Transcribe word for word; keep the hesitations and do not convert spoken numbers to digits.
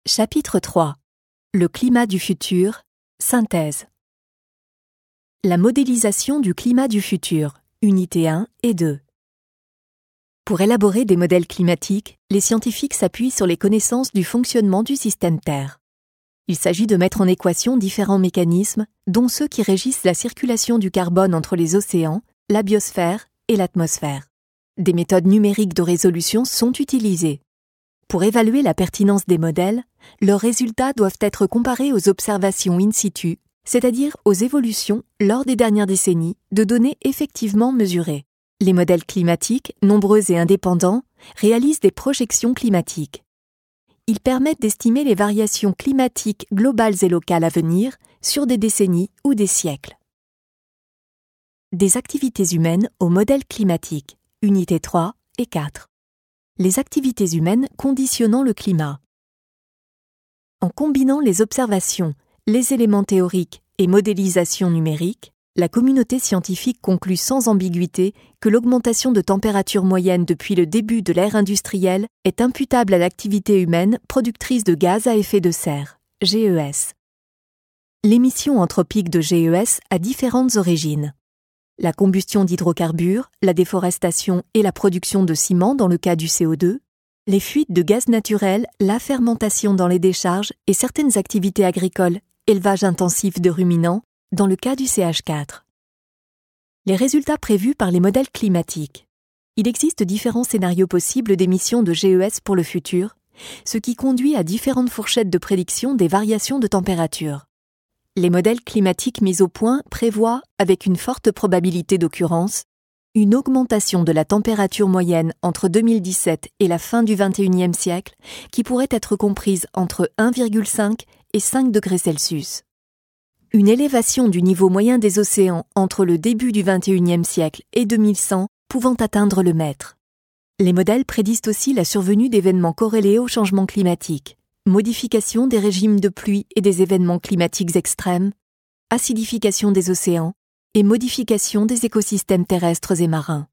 Chapitre trois. Le climat du futur. Synthèse. La modélisation du climat du futur. Unité un et deux. Pour élaborer des modèles climatiques, les scientifiques s'appuient sur les connaissances du fonctionnement du système Terre. Il s'agit de mettre en équation différents mécanismes, dont ceux qui régissent la circulation du carbone entre les océans, la biosphère et l'atmosphère. Des méthodes numériques de résolution sont utilisées. Pour évaluer la pertinence des modèles, leurs résultats doivent être comparés aux observations in situ, c'est-à-dire aux évolutions, lors des dernières décennies, de données effectivement mesurées. Les modèles climatiques, nombreux et indépendants, réalisent des projections climatiques. Ils permettent d'estimer les variations climatiques globales et locales à venir sur des décennies ou des siècles. Des activités humaines aux modèles climatiques, unités trois et quatre. Les activités humaines conditionnant le climat. En combinant les observations, les éléments théoriques et modélisation numérique, la communauté scientifique conclut sans ambiguïté que l'augmentation de température moyenne depuis le début de l'ère industrielle est imputable à l'activité humaine productrice de gaz à effet de serre, G E S. L'émission anthropique de G E S a différentes origines. La combustion d'hydrocarbures, la déforestation et la production de ciment dans le cas du C O deux, les fuites de gaz naturel, la fermentation dans les décharges et certaines activités agricoles, élevage intensif de ruminants, dans le cas du C H quatre. Les résultats prévus par les modèles climatiques. Il existe différents scénarios possibles d'émissions de G E S pour le futur, ce qui conduit à différentes fourchettes de prédiction des variations de température. Les modèles climatiques mis au point prévoient, avec une forte probabilité d'occurrence, une augmentation de la température moyenne entre deux mille dix-sept et la fin du vingt et unième siècle qui pourrait être comprise entre un virgule cinq et cinq degrés Celsius. Une élévation du niveau moyen des océans entre le début du vingt et unième siècle et deux mille cent pouvant atteindre le mètre. Les modèles prédisent aussi la survenue d'événements corrélés au changement climatique. Modification des régimes de pluie et des événements climatiques extrêmes, acidification des océans et modification des écosystèmes terrestres et marins.